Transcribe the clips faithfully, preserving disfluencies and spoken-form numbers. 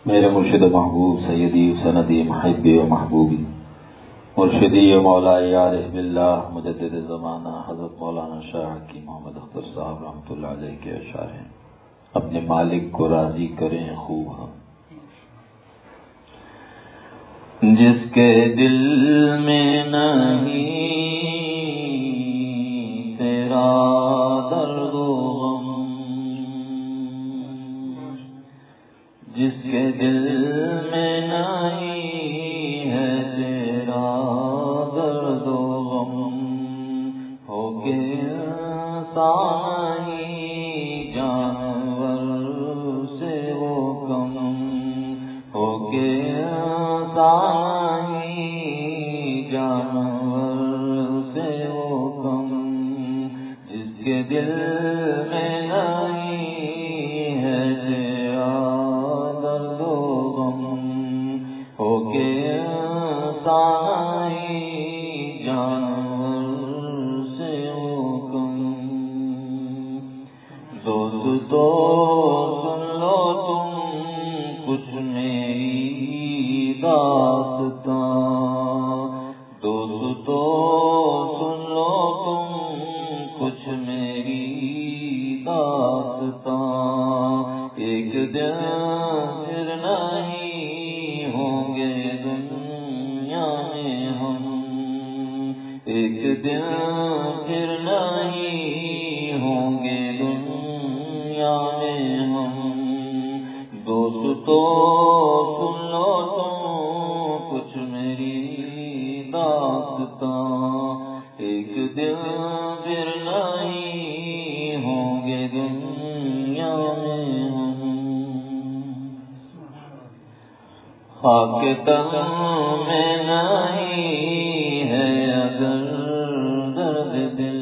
میرے مرشد محبوب سیدی سندی محبی و محبوبی مرشدی و مولائی عارف باللہ مجدد زمانہ حضرت مولانا شاہ حکیم محمد اختر صاحب رحمۃ اللہ علیہ کے اشعار ہیں۔ اپنے مالک کو راضی کریں خوب ہم، جس کے دل میں نہیں تیرا درد و غم، جس کے دل میں نہیں ہے تیرا درد و غم، ہو کے انسان ہی جانور سے وہ کم، ہو کے انسان ہی جانور سے وہ کم، جس کے دل میں نہیں ہے تیرا درد و غم، ہو کے انسان ہی جانور سے وہ کم۔ دوست تو سن لو تم کچھ میری داستان، دوست تو سن لو تم کچھ میری داستان، ایک دن پھر نہیں ہوں گے دنیا میں ہم، ایک دن پھر نہیں ہوں گے دنیا میں ہم، دوست تو سن لو تم کچھ میری داستان، ایک دن پھر نہیں ہوں گے دنیا میں ہم۔ خاک تن میں نہیں ہے اگر درد دل،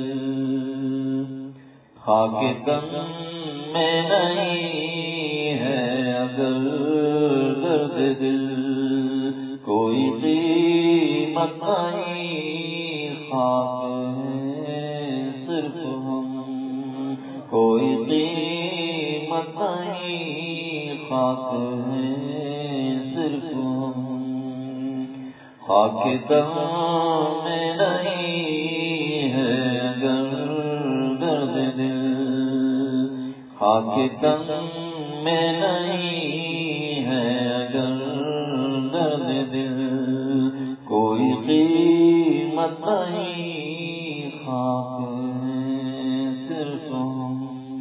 خاک تن میں نہیں ہے اگر درد دل، کوئی قیمت نہیں خاک ہے صرف ہم، کوئی قیمت نہیں خاک ہے صرف ہم، خاک دم میں نہیں ہے اگر درد دل، خاک دم میں نہیں ہے اگر درد دل، کوئی قیمت نہیں خاک ہے صرف ہم۔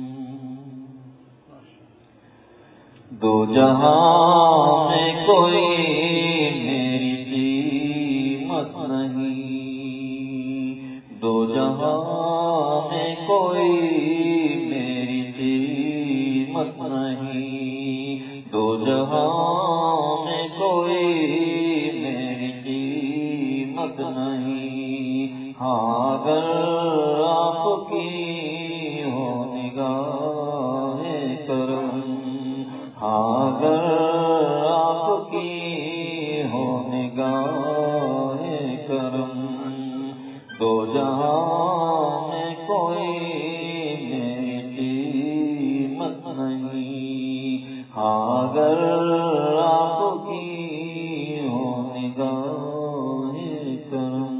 دو جہاں میں کوئی میری قیمت نہیں، دو جہاں میں کوئی میری قیمت نہیں، دو جہاں میں کوئی میری قیمت نہیں، ہاں اگر آپ کی ہو نگاہ کرم، ہاں اگر آپ کی ہو نگاہ کرم، دو جہاں میں کوئی میری قیمت نہیں، ہاں اگر آپ کی ہو نگاہ کرم۔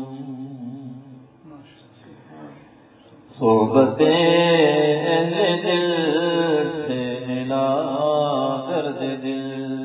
صحبت اہل دل سے ملا درد دل،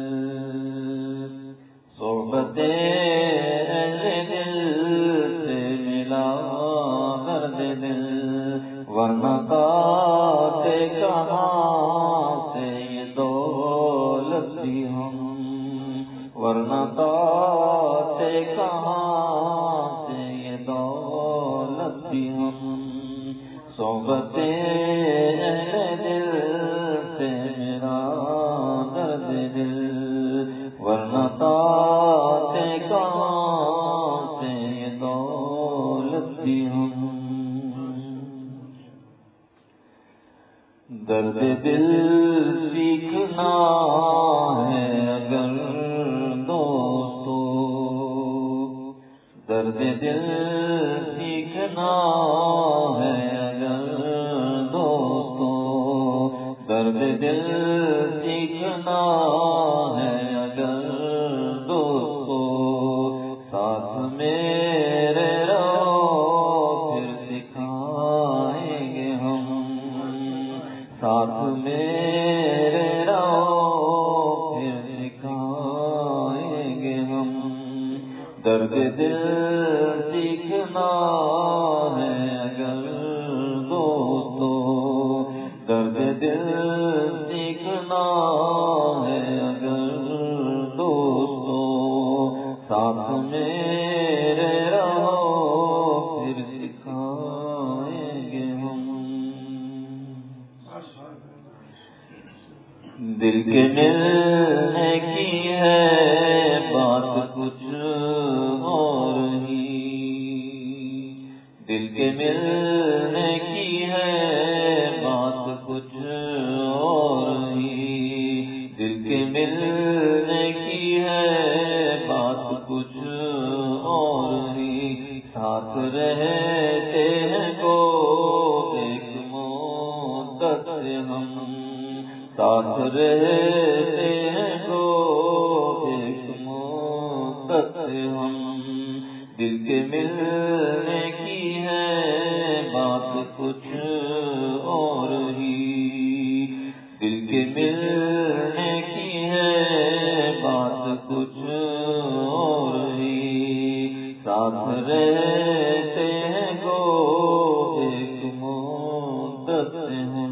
صحبت اہل دل سے ملا درد دل، ورنہ پاتے کہاں سے یہ دولت بھی ہم، ورنہ پاتے کہاں سے یہ دولت بھی ہم، صحبت اہل دل سے میرا درد دل، ورنہ پاتے کہاں سے یہ دولت بھی ہم۔ درد دل سیکھنا ہے اگر دوستو، درد دل سیکھنا ہے اگر دوستو، درد دل سیکھنا ہے دل سیکھنا ہے اگر دوستو، درد دل سیکھنا ہے اگر دوستو، ساتھ میرے رہو پھر سکھائیں گے ہم۔ دل کے ملنے کی ہے بات کچھ اور ہی، دل کے ملنے کی ہے بات کچھ اور ہی، دل کے ملنے کی ہے بات کچھ اور ہی، ساتھ رہتے ہیں گو ایک مدت سے ہم، ساتھ رہتے ہیں گو ایک مدت سے ہم، دل کے ملنے کی ہے بات کچھ اور ہی، دل کے ملنے کی ہے بات کچھ اور ہی، ساتھ رہتے ہیں گو ایک مدت سے ہم۔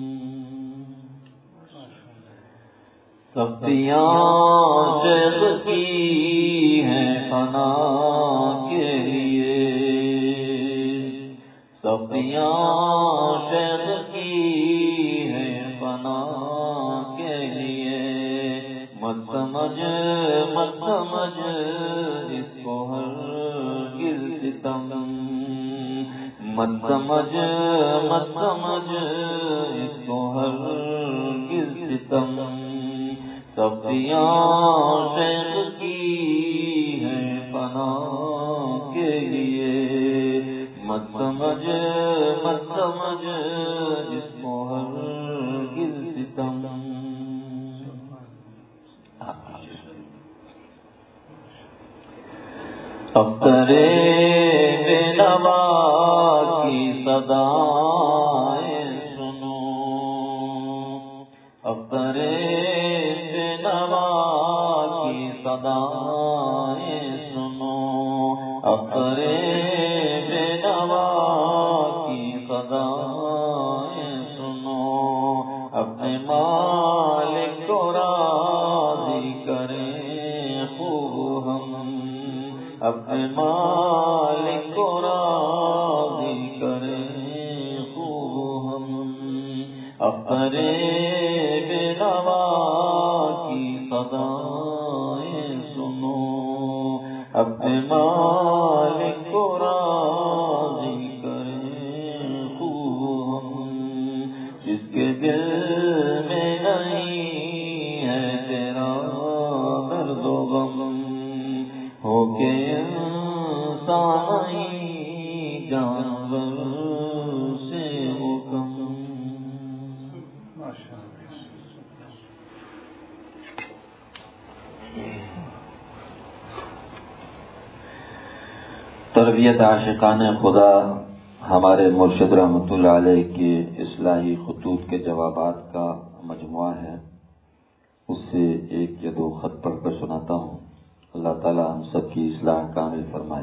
سختیاں شیخ کی ہیں فنا کے لیے، سختیاں شیخ کی ہیں فنا کے لیے، مت سمجھ مت سمجھ اس کو ہرگز ستم، مت سمجھ مت سمجھ اس کو ہرگز ستم، سختیاں شیخ کی ہیں فنا کے لیے، مت سمجھ مت سمجھ اس کو ہرگز ستم۔ اختر بے نوا کی صدائیں سنو، اختر بے نوا کی صدائیں سنو، اختر بے نوا کی صدائیں سنو، اپنے مالک کو راضی کریں خوب ہم، اپنے مالک کو راضی کریں خوب ہم، اختر بے نوا کی صدائیں سنو، اپنے مالک کو راضی کریں خوب ہم، جس کے دل میں نہیں ہے تیرا درد و غم، ہو کے انسان ہی جانور سے ہو کم۔ تربیت عاشقان خدا ہمارے مرشد رحمۃ اللہ علیہ کے اصلاحی خطوط کے جوابات کا مجموعہ ہے، اس سے ایک یا دو خط پڑھ کر سناتا ہوں۔ اللہ تعالیٰ ہم سب کی اصلاح کامل فرمائے۔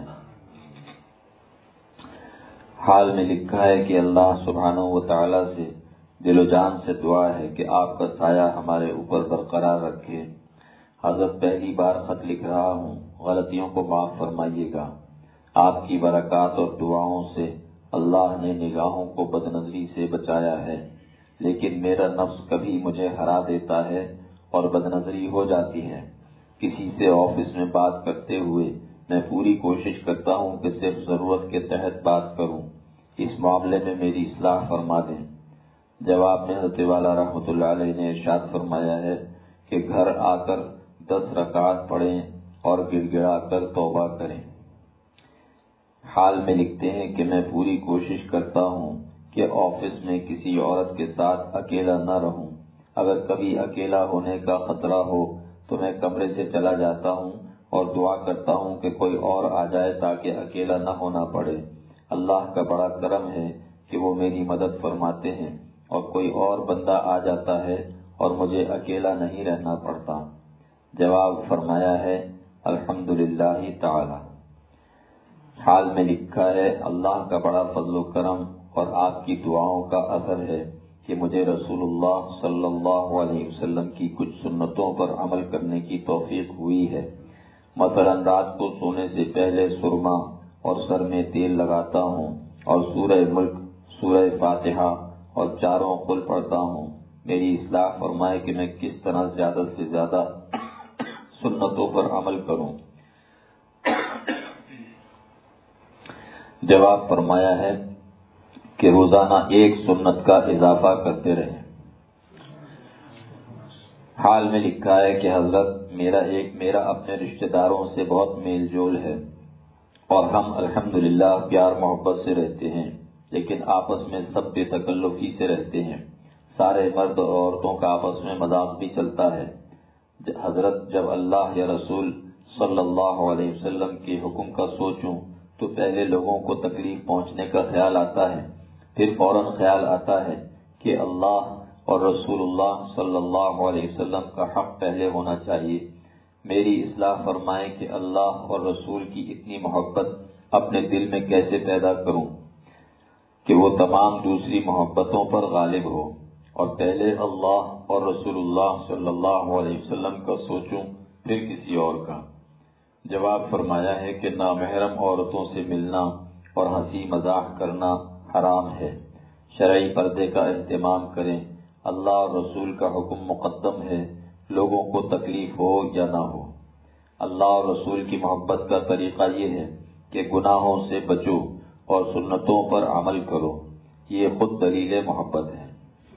حال میں لکھا ہے کہ اللہ سبحانہ و تعالیٰ سے دل و جان سے دعا ہے کہ آپ کا سایہ ہمارے اوپر برقرار رکھے۔ حضرت پہلی بار خط لکھ رہا ہوں، غلطیوں کو معاف فرمائیے گا۔ آپ کی برکات اور دعاؤں سے اللہ نے نگاہوں کو بد نظری سے بچایا ہے، لیکن میرا نفس کبھی مجھے ہرا دیتا ہے اور بد نظری ہو جاتی ہے۔ کسی سے آفس میں بات کرتے ہوئے میں پوری کوشش کرتا ہوں کہ صرف ضرورت کے تحت بات کروں، اس معاملے میں میری اصلاح فرما دیں۔ جواب میں حضرت والا رحمۃ اللہ علیہ نے ارشاد فرمایا ہے کہ گھر آ کر دس رکعت پڑھیں اور گڑ گڑا کر توبہ کریں۔ حال میں لکھتے ہیں کہ میں پوری کوشش کرتا ہوں کہ آفس میں کسی عورت کے ساتھ اکیلا نہ رہوں۔ اگر کبھی اکیلا ہونے کا خطرہ ہو تو میں کمرے سے چلا جاتا ہوں اور دعا کرتا ہوں کہ کوئی اور آ جائے تاکہ اکیلا نہ ہونا پڑے۔ اللہ کا بڑا کرم ہے کہ وہ میری مدد فرماتے ہیں اور کوئی اور بندہ آ جاتا ہے اور مجھے اکیلا نہیں رہنا پڑتا۔ جواب فرمایا ہے الحمدللہ تعالی۔ حال میں لکھا ہے اللہ کا بڑا فضل و کرم اور آپ کی دعاؤں کا اثر ہے کہ مجھے رسول اللہ صلی اللہ علیہ وسلم کی کچھ سنتوں پر عمل کرنے کی توفیق ہوئی ہے۔ مثلا رات کو سونے سے پہلے سرما اور سر میں تیل لگاتا ہوں اور سورہ ملک، سورہ فاتحہ اور چاروں قل پڑھتا ہوں۔ میری اصلاح فرمائے کہ میں کس طرح زیادہ سے زیادہ سنتوں پر عمل کروں۔ جواب فرمایا ہے کہ روزانہ ایک سنت کا اضافہ کرتے رہیں۔ حال میں لکھا ہے کہ حضرت میرا ایک میرا اپنے رشتہ داروں سے بہت میل جول ہے اور ہم الحمدللہ پیار محبت سے رہتے ہیں، لیکن آپس میں سب بے تکلفی سے رہتے ہیں۔ سارے مرد اور عورتوں کا آپس میں مذاق بھی چلتا ہے۔ حضرت جب اللہ یا رسول صلی اللہ علیہ وسلم کے حکم کا سوچوں تو پہلے لوگوں کو تکلیف پہنچنے کا خیال آتا ہے، پھر فوراً خیال آتا ہے کہ اللہ اور رسول اللہ صلی اللہ علیہ وسلم کا حق پہلے ہونا چاہیے۔ میری اصلاح فرمائیں کہ اللہ اور رسول کی اتنی محبت اپنے دل میں کیسے پیدا کروں کہ وہ تمام دوسری محبتوں پر غالب ہو، اور پہلے اللہ اور رسول اللہ صلی اللہ علیہ وسلم کا سوچوں پھر کسی اور کا۔ جواب فرمایا ہے کہ نامحرم عورتوں سے ملنا اور ہنسی مذاق کرنا حرام ہے۔ شرعی پردے کا اہتمام کریں۔ اللہ اور رسول کا حکم مقدم ہے، لوگوں کو تکلیف ہو یا نہ ہو۔ اللہ اور رسول کی محبت کا طریقہ یہ ہے کہ گناہوں سے بچو اور سنتوں پر عمل کرو، یہ خود دلیل محبت ہے۔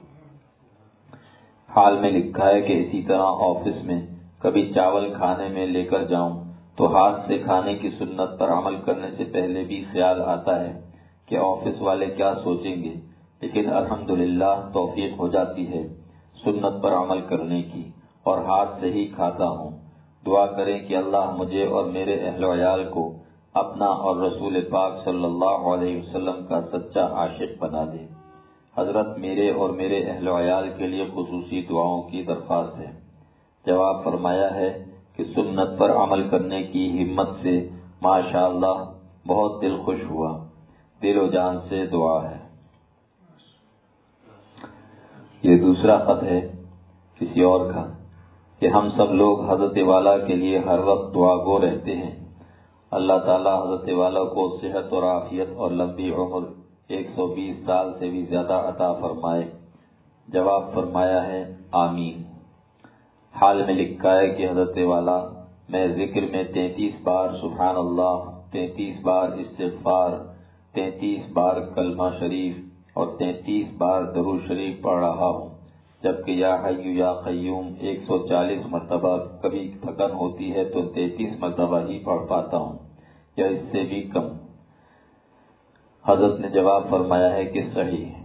حال میں لکھا ہے کہ اسی طرح آفس میں کبھی چاول کھانے میں لے کر جاؤں تو ہاتھ سے کھانے کی سنت پر عمل کرنے سے پہلے بھی خیال آتا ہے کہ آفس والے کیا سوچیں گے، لیکن الحمدللہ توفیق ہو جاتی ہے سنت پر عمل کرنے کی اور ہاتھ سے ہی کھاتا ہوں۔ دعا کریں کہ اللہ مجھے اور میرے اہل و عیال کو اپنا اور رسول پاک صلی اللہ علیہ وسلم کا سچا عاشق بنا دے۔ حضرت میرے اور میرے اہل و عیال کے لیے خصوصی دعاؤں کی درخواست ہے۔ جواب فرمایا ہے کہ سنت پر عمل کرنے کی ہمت سے ماشاءاللہ بہت دل خوش ہوا، دل و جان سے دعا ہے۔ یہ دوسرا خط ہے کسی اور کا کہ ہم سب لوگ حضرت والا کے لیے ہر وقت دعا گو رہتے ہیں، اللہ تعالی حضرت والا کو صحت اور عافیت اور لمبی عمر ایک سو بیس سال سے بھی زیادہ عطا فرمائے۔ جواب فرمایا ہے آمین۔ حال میں لکھا ہے کہ حضرت والا میں ذکر میں تینتیس بار سبحان اللہ، تینتیس بار استغفار، تینتیس بار کلمہ شریف اور تینتیس بار درود شریف پڑھ رہا ہوں، جبکہ یا حی یا قیوم ایک سو چالیس مرتبہ، کبھی تھکن ہوتی ہے تو تینتیس مرتبہ ہی پڑھ پاتا ہوں یا اس سے بھی کم۔ حضرت نے جواب فرمایا ہے کہ صحیح ہے۔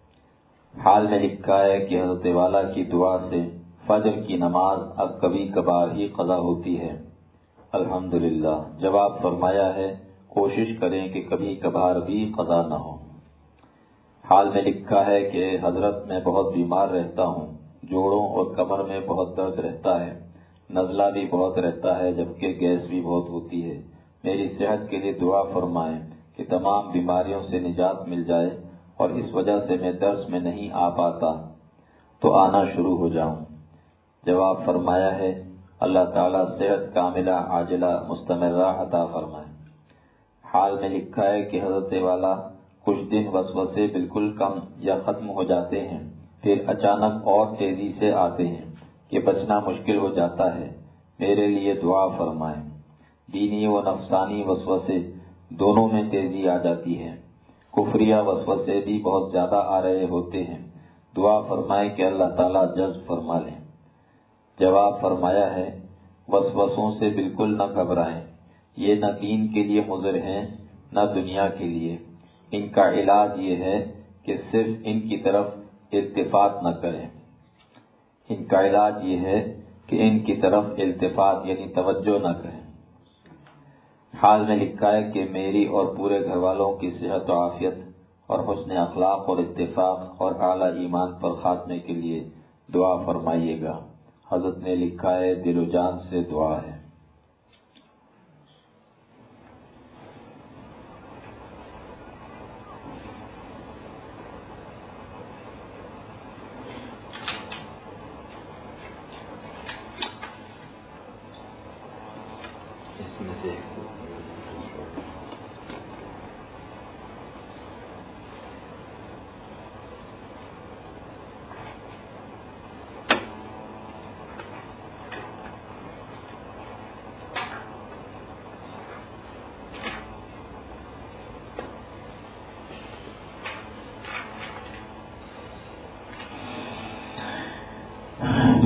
حال میں لکھا ہے کہ حضرت والا کی دعا سے فجر کی نماز اب کبھی کبھار ہی قضا ہوتی ہے، الحمدللہ۔ جواب فرمایا ہے کوشش کریں کہ کبھی کبھار بھی قضا نہ ہو۔ حال میں لکھا ہے کہ حضرت میں بہت بیمار رہتا ہوں، جوڑوں اور کمر میں بہت درد رہتا ہے، نزلہ بھی بہت رہتا ہے، جبکہ گیس بھی بہت ہوتی ہے۔ میری صحت کے لیے دعا فرمائیں کہ تمام بیماریوں سے نجات مل جائے، اور اس وجہ سے میں درس میں نہیں آ پاتا تو آنا شروع ہو جاؤں۔ جواب فرمایا ہے اللہ تعالیٰ صحت کاملہ عاجلہ مستمرہ عطا فرمائے۔ حال میں لکھا ہے کہ حضرت والا کچھ دن وسوسے بالکل کم یا ختم ہو جاتے ہیں، پھر اچانک اور تیزی سے آتے ہیں کہ بچنا مشکل ہو جاتا ہے۔ میرے لیے دعا فرمائیں۔ دینی و نفسانی وسوسے دونوں میں تیزی آ جاتی ہے، کفریہ وسوسے بھی بہت زیادہ آ رہے ہوتے ہیں۔ دعا فرمائیں کہ اللہ تعالیٰ جذب فرما لیں۔ جواب فرمایا ہے وسوسوں سے بالکل نہ گھبرائیں، یہ نہ دین کے لیے مضر ہیں نہ دنیا کے لیے۔ ان کا علاج یہ ہے کہ صرف ان کی طرف التفات نہ کریں۔ ان کا علاج یہ ہے کہ ان کی طرف التفات یعنی توجہ نہ کریں۔ حال میں لکھا ہے کہ میری اور پورے گھر والوں کی صحت و عافیت اور حسن اخلاق اور اتفاق اور اعلیٰ ایمان پر خاتمے کے لیے دعا فرمائیے گا۔ حضرت نے لکھا ہے دل و جان سے دعا ہے۔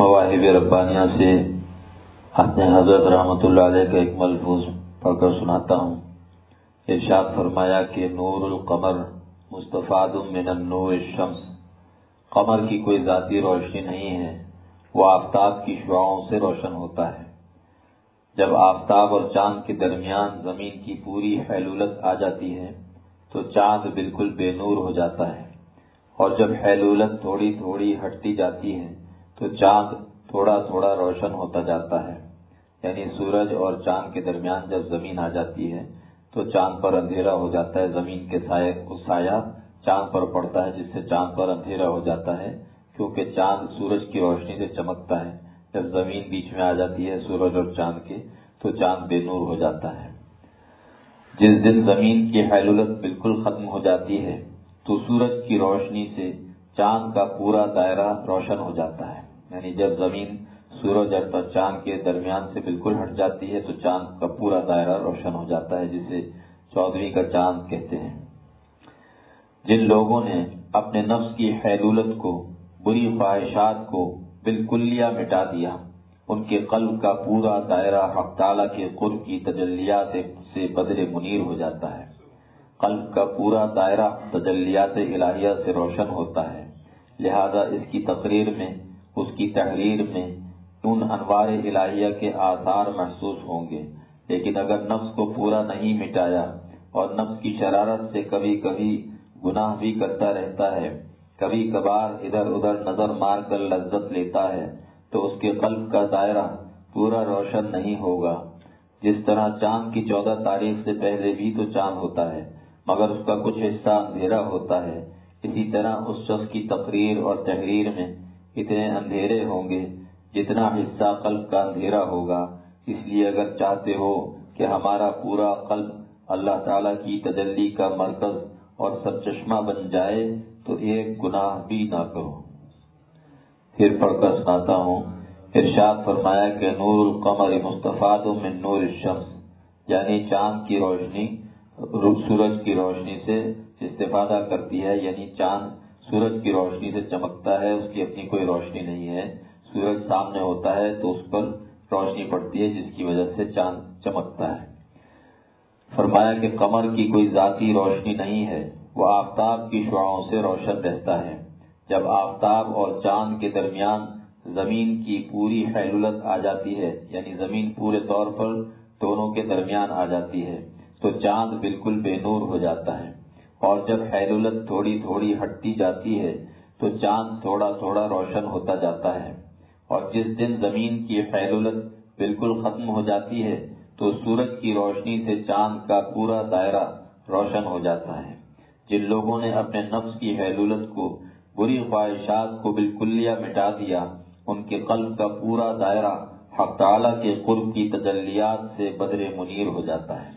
مواہب ربانیہ سے اپنے حضرت رحمۃ اللہ علیہ کا ایک ملفوظ پڑھ کر سناتا ہوں۔ ارشاد فرمایا کہ نور القمر مستفاد من النور الشمس، قمر کی کوئی ذاتی روشنی نہیں ہے، وہ آفتاب کی شعاعوں سے روشن ہوتا ہے۔ جب آفتاب اور چاند کے درمیان زمین کی پوری حیلولت آ جاتی ہے تو چاند بالکل بے نور ہو جاتا ہے، اور جب حیلولت تھوڑی تھوڑی ہٹتی جاتی ہے تو چاند تھوڑا تھوڑا روشن ہوتا جاتا ہے۔ یعنی سورج اور چاند کے درمیان جب زمین آ جاتی ہے تو چاند پر اندھیرا ہو جاتا ہے، زمین کے سائے کو سایہ چاند پر پڑتا ہے، جس سے چاند پر اندھیرا ہو جاتا ہے، کیونکہ چاند سورج کی روشنی سے چمکتا ہے۔ جب زمین بیچ میں آ جاتی ہے سورج اور چاند کے تو چاند بے نور ہو جاتا ہے۔ جس دن زمین کی حیلولت بالکل ختم ہو جاتی ہے تو سورج کی روشنی سے چاند کا پورا دائرہ روشن ہو جاتا ہے۔ یعنی جب زمین سورج اور چاند کے درمیان سے بالکل ہٹ جاتی ہے تو چاند کا پورا دائرہ روشن ہو جاتا ہے، جسے چودھویں کا چاند کہتے ہیں۔ جن لوگوں نے اپنے نفس کی حیلولت کو، بری خواہشات کو بالکلیہ مٹا دیا، ان کے قلب کا پورا دائرہ حق تعالیٰ کے قرب کی تجلیات سے بدر منیر ہو جاتا ہے۔ قلب کا پورا دائرہ تجلیات الہیہ سے روشن ہوتا ہے، لہذا اس کی تقریر میں، اس کی تحریر میں ان انوار الہیہ کے آثار محسوس ہوں گے۔ لیکن اگر نفس کو پورا نہیں مٹایا اور نفس کی شرارت سے کبھی کبھی گناہ بھی کرتا رہتا ہے، کبھی کبھار ادھر ادھر نظر مار کر لذت لیتا ہے، تو اس کے قلب کا دائرہ پورا روشن نہیں ہوگا۔ جس طرح چاند کی چودہ تاریخ سے پہلے بھی تو چاند ہوتا ہے، مگر اس کا کچھ حصہ اندھیرا ہوتا ہے، اسی طرح اس شخص کی تقریر اور تحریر میں اتنے اندھیرے ہوں گے جتنا حصہ قلب کا اندھیرا ہوگا۔ اس لیے اگر چاہتے ہو کہ ہمارا پورا قلب اللہ تعالیٰ کی تجلی کا مرکز اور سرچشمہ بن جائے تو ایک گناہ بھی نہ کرو۔ پھر پڑھ کر سناتا ہوں۔ ارشاد فرمایا کہ نور القمر مستفاد من نور الشمس، یعنی چاند کی روشنی سورج کی روشنی سے استفادہ کرتی ہے، یعنی چاند سورج کی روشنی سے چمکتا ہے، اس کی اپنی کوئی روشنی نہیں ہے۔ سورج سامنے ہوتا ہے تو اس پر روشنی پڑتی ہے، جس کی وجہ سے چاند چمکتا ہے۔ فرمایا کہ قمر کی کوئی ذاتی روشنی نہیں ہے، وہ آفتاب کی شعاعوں سے روشن رہتا ہے۔ جب آفتاب اور چاند کے درمیان زمین کی پوری حیلولت آ جاتی ہے، یعنی زمین پورے طور پر دونوں کے درمیان آ جاتی ہے، تو چاند بالکل بے نور ہو جاتا ہے، اور جب حیلولت تھوڑی تھوڑی ہٹتی جاتی ہے تو چاند تھوڑا تھوڑا روشن ہوتا جاتا ہے، اور جس دن زمین کی حیلولت بالکل ختم ہو جاتی ہے تو سورج کی روشنی سے چاند کا پورا دائرہ روشن ہو جاتا ہے۔ جن لوگوں نے اپنے نفس کی حیلولت کو، بری خواہشات کو بالکلیہ مٹا دیا، ان کے قلب کا پورا دائرہ حق تعالیٰ کے قرب کی تجلیات سے بدر منیر ہو جاتا ہے۔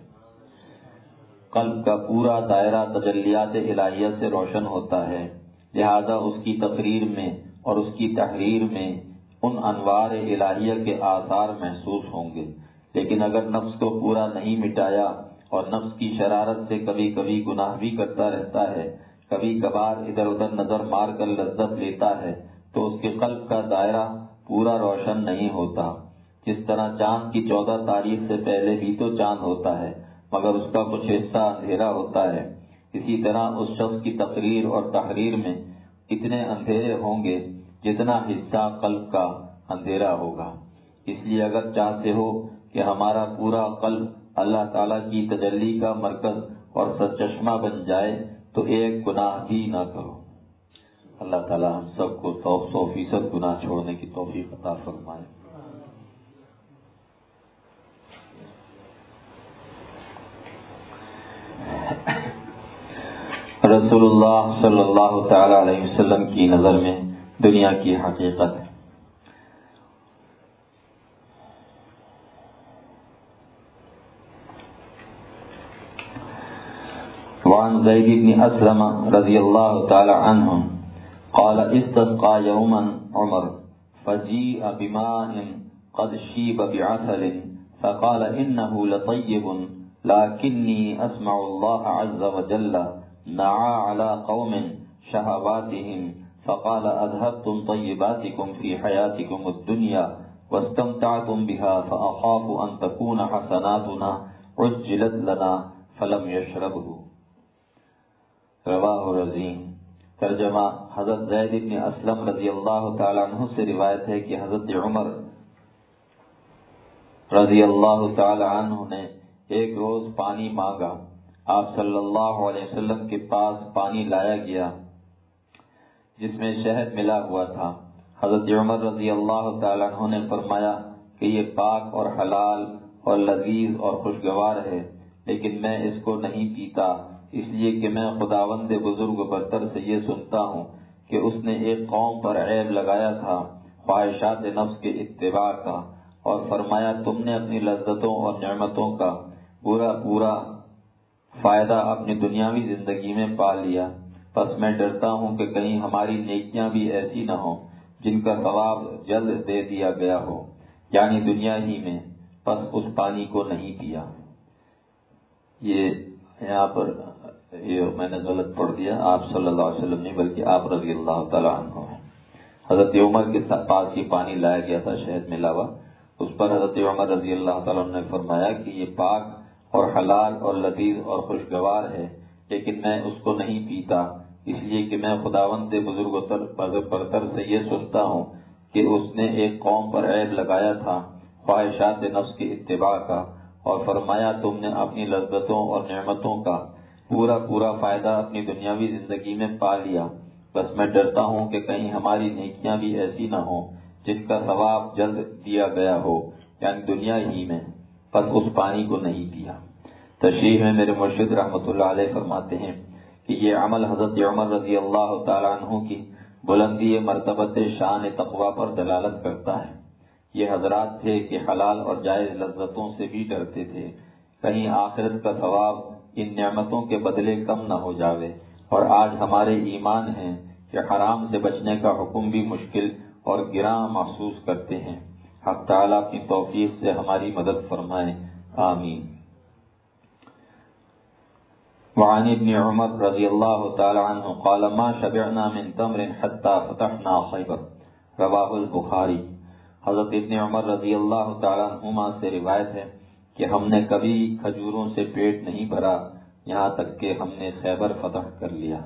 قلب کا پورا دائرہ تجلیات الہیہ سے روشن ہوتا ہے، لہذا اس کی تقریر میں اور اس کی تحریر میں ان انوار الہیہ کے آثار محسوس ہوں گے۔ لیکن اگر نفس کو پورا نہیں مٹایا اور نفس کی شرارت سے کبھی کبھی گناہ بھی کرتا رہتا ہے، کبھی کبھار ادھر ادھر نظر مار کر لذت لیتا ہے، تو اس کے قلب کا دائرہ پورا روشن نہیں ہوتا۔ جس طرح چاند کی چودہ تاریخ سے پہلے بھی تو چاند ہوتا ہے، مگر اس کا کچھ حصہ اندھیرا ہوتا ہے، اسی طرح اس شخص کی تقریر اور تحریر میں اتنے اندھیرے ہوں گے جتنا حصہ قلب کا اندھیرا ہوگا۔ اس لیے اگر چاہتے ہو کہ ہمارا پورا قلب اللہ تعالیٰ کی تجلی کا مرکز اور سرچشمہ بن جائے تو ایک گناہ بھی نہ کرو۔ اللہ تعالیٰ ہم سب کو سو فیصد گناہ چھوڑنے کی توفیق عطا فرمائے۔ رسول اللہ صلی اللہ تعالی علیہ وسلم کی نظر میں دنیا کی حقیقت ہے۔ وعن زید بن اسلم رضی اللہ تعالی عنہ قال استسقى يوما عمر فجيء بماء قد شيب بعسل فقال إنه لطيب لكني أسمع الله عز وجل نعى على قوم شهواتهم فقال اذهبتم طيباتكم في حياتكم الدنيا واستمتعتم بها فاخاف ان تكون حسناتنا عجلت لنا فلم يشربه. رواہ رزین. ترجمہ: حضرت زید بن اسلم رضی اللہ تعالی عنہ سے روایت ہے کہ حضرت عمر رضی اللہ تعالی عنہ نے ایک روز پانی مانگا. آپ صلی اللہ علیہ وسلم کے پاس پانی لایا گیا جس میں شہد ملا ہوا تھا. حضرت عمر رضی اللہ تعالی عنہ نے فرمایا کہ یہ پاک اور حلال اور لذیذ اور خوشگوار ہے، لیکن میں اس کو نہیں پیتا، اس لیے کہ میں خداوند بزرگ برتر سے یہ سنتا ہوں کہ اس نے ایک قوم پر عیب لگایا تھا خواہشات نفس کے اتباع کا، اور فرمایا تم نے اپنی لذتوں اور نعمتوں کا پورا پورا فائدہ اپنی دنیاوی زندگی میں پا لیا، پس میں ڈرتا ہوں کہ کہیں ہماری نیکیاں بھی ایسی نہ ہوں جن کا ثواب جلد دے دیا گیا ہو، یعنی دنیا ہی میں، پس اس پانی کو نہیں پیا. یہ یہاں پر یہ میں نے غلط پڑھ دیا، آپ صلی اللہ علیہ وسلم نہیں بلکہ آپ رضی اللہ تعالیٰ عنہ ہیں. حضرت عمر کے پاس یہ پانی لایا گیا تھا شہد ملا ہوا، اس پر حضرت عمر رضی اللہ تعالیٰ عنہ نے فرمایا کہ یہ پاک اور حلال اور لذیذ اور خوشگوار ہے، لیکن میں اس کو نہیں پیتا، اس لیے کہ میں خداوند بزرگ برتر سے یہ سنتا ہوں کہ اس نے ایک قوم پر عیب لگایا تھا خواہشات نفس کے اتباع کا، اور فرمایا تم نے اپنی لذتوں اور نعمتوں کا پورا پورا فائدہ اپنی دنیاوی زندگی میں پا لیا، بس میں ڈرتا ہوں کہ کہیں ہماری نیکیاں بھی ایسی نہ ہوں جن کا ثواب جلد دیا گیا ہو، یعنی دنیا ہی میں، پس اس پانی کو نہیں پیا. تشریح میں میرے مرشد رحمۃ اللہ علیہ فرماتے ہیں کہ یہ عمل حضرت عمر رضی اللہ تعالی عنہ کی بلندی مرتبت شان تقویٰ پر دلالت کرتا ہے. یہ حضرات تھے کہ حلال اور جائز لذتوں سے بھی ڈرتے تھے، کہیں آخرت کا ثواب ان نعمتوں کے بدلے کم نہ ہو جاوے، اور آج ہمارے ایمان ہیں کہ حرام سے بچنے کا حکم بھی مشکل اور گراں محسوس کرتے ہیں. حق تعالیٰ کی توفیق سے ہماری مدد فرمائے، آمین. وعن ابن عمر رضی اللہ تعالی عنہ قال ما شبعنا من تمر حتى فتحنا خیبر. رواہ البخاری. حضرت ابن عمر رضی اللہ تعالی عنہما سے روایت ہے کہ ہم نے کبھی کھجوروں سے پیٹ نہیں بھرا یہاں تک کہ ہم نے خیبر فتح کر لیا.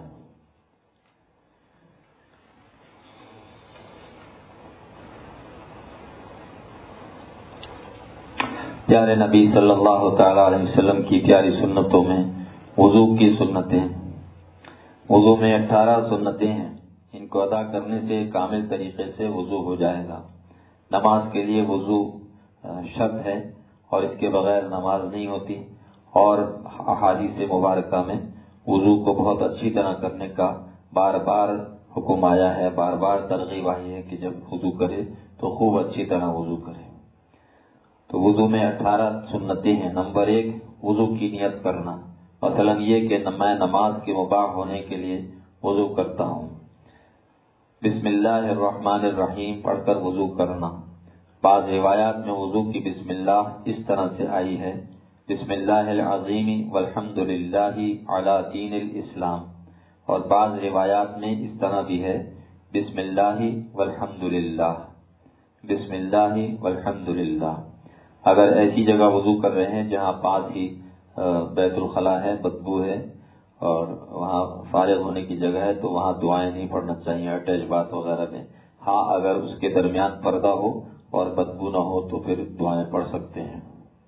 پیارے نبی صلی اللہ تعالی علیہ وسلم کی پیاری سنتوں میں وضو کی سنتیں. وضو میں اٹھارہ سنتیں ہیں، ان کو ادا کرنے سے کامل طریقے سے وضو ہو جائے گا. نماز کے لیے وضو شرط ہے اور اس کے بغیر نماز نہیں ہوتی، اور احادیث مبارکہ میں وضو کو بہت اچھی طرح کرنے کا بار بار حکم آیا ہے، بار بار ترغیب آئی ہے کہ جب وضو کرے تو خوب اچھی طرح وضو کرے. تو وضو میں اٹھارہ سنتیں ہیں. نمبر ایک، وضو کی نیت کرنا، مثلا یہ کہ میں نماز کے مباح ہونے کے لیے وضو کرتا ہوں. بسم اللہ الرحمن الرحیم پڑھ کر وضو کرنا. بعض روایات میں وضو کی بسم اللہ اس طرح سے آئی ہے: بسم اللہ العظیم والحمد للہ علی دین الاسلام، اور بعض روایات میں اس طرح بھی ہے: بسم اللہ والحمد للہ، بسم اللہ والحمد للہ. اگر ایسی جگہ وضو کر رہے ہیں جہاں پاس ہی بیت الخلاء ہے، بدبو ہے اور وہاں فارغ ہونے کی جگہ ہے، تو وہاں دعائیں نہیں پڑھنا چاہیے اٹیچ بات وغیرہ میں. ہاں اگر اس کے درمیان پردہ ہو اور بدبو نہ ہو تو پھر دعائیں پڑھ سکتے ہیں.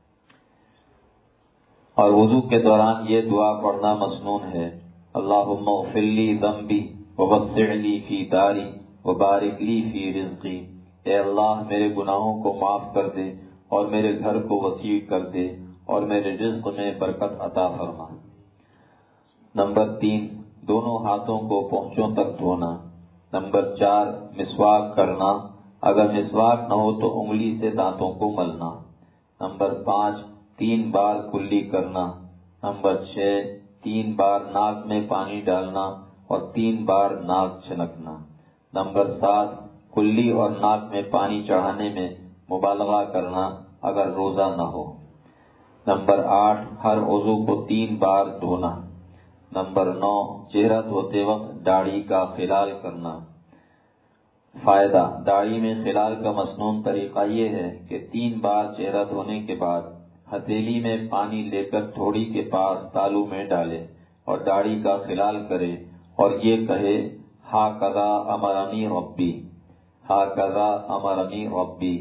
اور وضو کے دوران یہ دعا پڑھنا مسنون ہے: اللہم اغفر لی ذنبی ووسع لی فی داری وبارک لی فی رزقی. اے اللہ میرے گناہوں کو معاف کر دے اور میرے گھر کو وسیع کر دے اور میرے رزق میں برکت عطا فرما. نمبر تین، دونوں ہاتھوں کو پہنچوں تک دھونا. نمبر چار، مسواک کرنا، اگر مسواک نہ ہو تو انگلی سے دانتوں کو ملنا. نمبر پانچ، تین بار کلی کرنا. نمبر چھ، تین بار ناک میں پانی ڈالنا اور تین بار ناک چھلکنا. نمبر سات، کلی اور ناک میں پانی چڑھانے میں مبالغہ کرنا اگر روزہ نہ ہو. نمبر آٹھ، ہر عضو کو تین بار دھونا. نمبر نو، چہرہ دھوتے وقت داڑھی کا خلال کرنا. فائدہ، داڑھی میں خلال کا مسنون طریقہ یہ ہے کہ تین بار چہرہ دھونے کے بعد ہتھیلی میں پانی لے کر تھوڑی کے پاس تالو میں ڈالے اور داڑھی کا خلال کرے اور یہ کہے ہا کذا امرنی ربی، ہا کذا امرنی ربی۔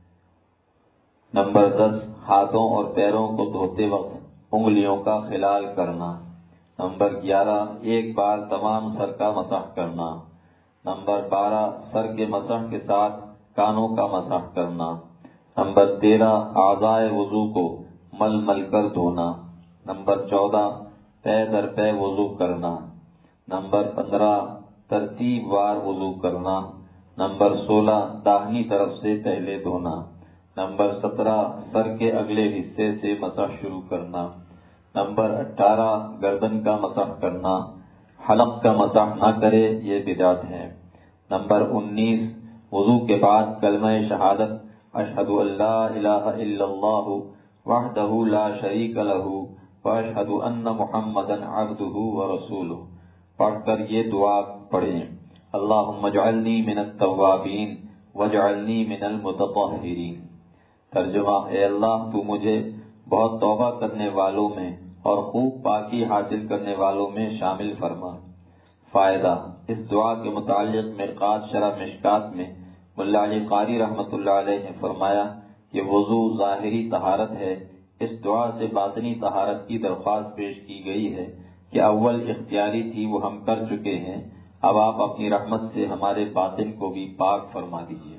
نمبر دس، ہاتھوں اور پیروں کو دھوتے وقت انگلیوں کا خلال کرنا۔ نمبر گیارہ، ایک بار تمام سر کا مسح کرنا۔ نمبر بارہ، سر کے مسح کے ساتھ کانوں کا مسح کرنا۔ نمبر تیرہ، اعضائے وضو کو مل مل کر دھونا۔ نمبر چودہ، پے در پے وضو کرنا۔ نمبر پندرہ، ترتیب وار وضو کرنا۔ نمبر سولہ، داہنی طرف سے پہلے دھونا۔ نمبر سترہ، سر کے اگلے حصے سے مسح شروع کرنا۔ نمبر اٹھارہ، گردن کا مسح کرنا۔ حلق کا مسح نہ کرے، یہ بدعت ہے۔ نمبر انیس، وضو کے بعد کلمہ شہادت اشہد ان لا الہ الا اللہ وحدہ لا شریک لہ واشہد ان محمدا عبدہ ورسولہ پڑھ کر یہ دعا پڑھیں، اللہم اجعلنی من التوابین واجعلنی من المتطہرین۔ ترجمہ، اے اللہ تو مجھے بہت توبہ کرنے والوں میں اور خوب پاکی حاصل کرنے والوں میں شامل فرما۔ فائدہ، اس دعا کے متعلق مرقات شرح مشکات میں ملا علی قاری رحمۃ اللہ علیہ نے فرمایا کہ وضو ظاہری طہارت ہے، اس دعا سے باطنی طہارت کی درخواست پیش کی گئی ہے کہ اول اختیاری تھی وہ ہم کر چکے ہیں، اب آپ اپنی رحمت سے ہمارے باطن کو بھی پاک فرما دیجیے۔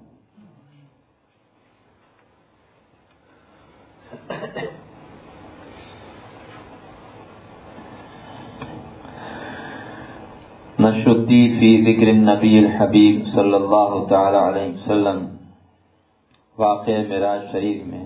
نشدی فی ذکر النبی الحبیب صلی اللہ تعالی علیہ وسلم، واقع معراج شریف میں۔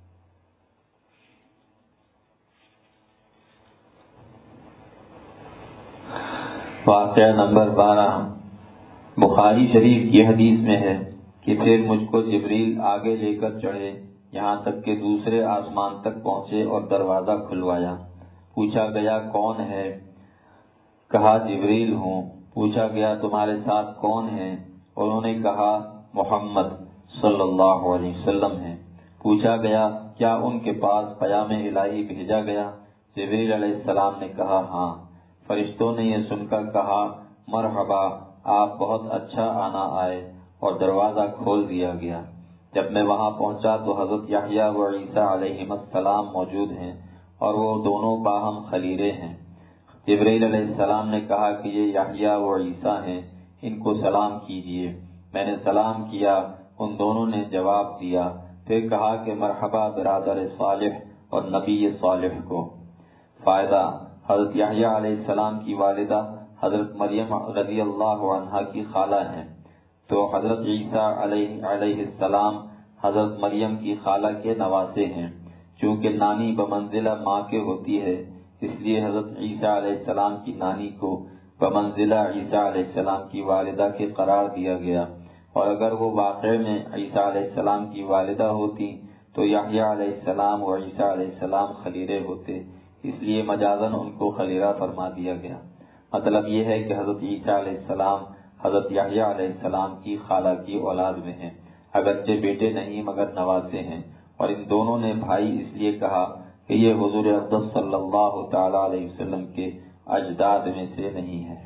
واقعہ نمبر بارہ، بخاری شریف کی حدیث میں ہے کہ پھر مجھ کو جبریل آگے لے کر چڑھے یہاں تک کہ دوسرے آسمان تک پہنچے اور دروازہ کھلوایا۔ پوچھا گیا کون ہے؟ کہا جبریل ہوں۔ پوچھا گیا تمہارے ساتھ کون ہے؟ انہوں نے کہا محمد صلی اللہ علیہ وسلم ہے۔ پوچھا گیا کیا ان کے پاس پیام الہی بھیجا گیا؟ جبریل علیہ السلام نے کہا ہاں۔ فرشتوں نے یہ سن کر کہا مرحبا، آپ بہت اچھا آنا آئے، اور دروازہ کھول دیا گیا۔ جب میں وہاں پہنچا تو حضرت یحییٰ و عیسیٰ علیہم السلام موجود ہیں اور وہ دونوں باہم خلیرے ہیں۔ جبرائیل علیہ السلام نے کہا کہ یہ یحییٰ و عیسیٰ ہیں، ان کو سلام کیجیے۔ میں نے سلام کیا، ان دونوں نے جواب دیا، پھر کہا کہ مرحبا برادر صالح اور نبی صالح کو۔ فائدہ، حضرت یحییٰ علیہ السلام کی والدہ حضرت مریم رضی اللہ عنہا کی خالہ ہیں، تو حضرت عیسیٰ علیہ علیہ السلام حضرت مریم کی خالہ کے نواسے ہیں۔ چونکہ نانی بمنزلہ ماں کے ہوتی ہے، اس لیے حضرت عیسیٰ علیہ السلام کی نانی کو بمنزلہ عیسیٰ علیہ السلام کی والدہ کے قرار دیا گیا، اور اگر وہ واقع میں عیسیٰ علیہ السلام کی والدہ ہوتی تو یحییٰ علیہ السلام و عیسیٰ علیہ السلام خلیرے ہوتے، اس لیے مجازاً ان کو خلیرہ فرما دیا گیا۔ مطلب یہ ہے کہ حضرت عیسیٰ علیہ السلام حضرت یحییٰ علیہ السلام کی خالہ کی اولاد میں ہیں، اگرچہ بیٹے نہیں مگر نواسے ہیں، اور ان دونوں نے بھائی اس لیے کہا کہ یہ حضور اقدس صلی اللہ تعالی علیہ وسلم کے اجداد میں سے نہیں ہے۔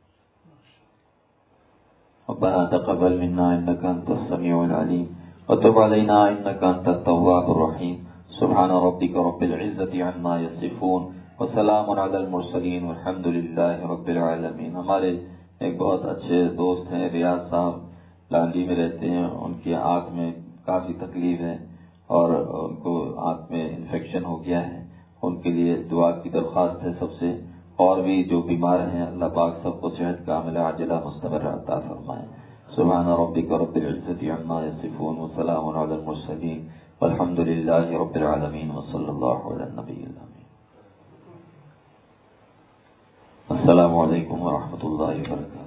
ربنا تقبل منا انك انت السميع العليم وتب علينا انك انت التواب الرحيم سبحان ربك رب العزة عما يصفون وسلام على المرسلين والحمد لله رب العالمين۔ ہمارے ایک بہت اچھے دوست ہیں ریاض صاحب، لانڈی میں رہتے ہیں، ان کی آنکھ میں کافی تکلیف ہے اور ان کو آنکھ میں انفیکشن ہو گیا ہے، ان کے لیے دعا کی درخواست ہے سب سے، اور بھی جو بیمار ہیں اللہ پاک سب کو صحت کاملہ عاجلہ مستمرہ عطا فرمائے۔ سبحان ربک رب العزة عما یصفون وسلام علی المرسلین والحمد للہ رب العالمین وصلی اللہ علی النبی الامین۔ السلام علیکم ورحمۃ اللہ وبرکاتہ۔